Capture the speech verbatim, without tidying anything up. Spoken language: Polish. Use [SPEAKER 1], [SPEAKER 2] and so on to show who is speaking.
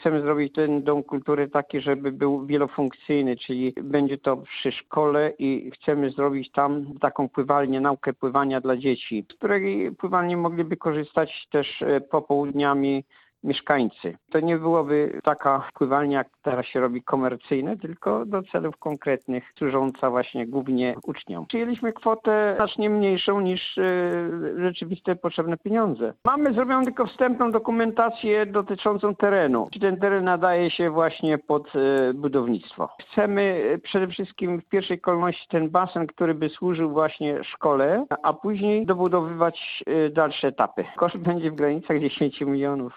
[SPEAKER 1] Chcemy zrobić ten dom kultury taki, żeby był wielofunkcyjny, czyli będzie to przy szkole i chcemy zrobić tam taką pływalnię, naukę pływania dla dzieci, z której pływalni mogliby korzystać też popołudniami mieszkańcy. To nie byłoby taka pływalnia, jak teraz się robi, komercyjna, tylko do celów konkretnych, służąca właśnie głównie uczniom. Przyjęliśmy kwotę znacznie mniejszą niż e, rzeczywiste potrzebne pieniądze. Mamy zrobioną tylko wstępną dokumentację dotyczącą terenu. Czy ten teren nadaje się właśnie pod e, budownictwo. Chcemy przede wszystkim w pierwszej kolejności ten basen, który by służył właśnie szkole, a później dobudowywać e, dalsze etapy. Koszt będzie w granicach dziesięć milionów.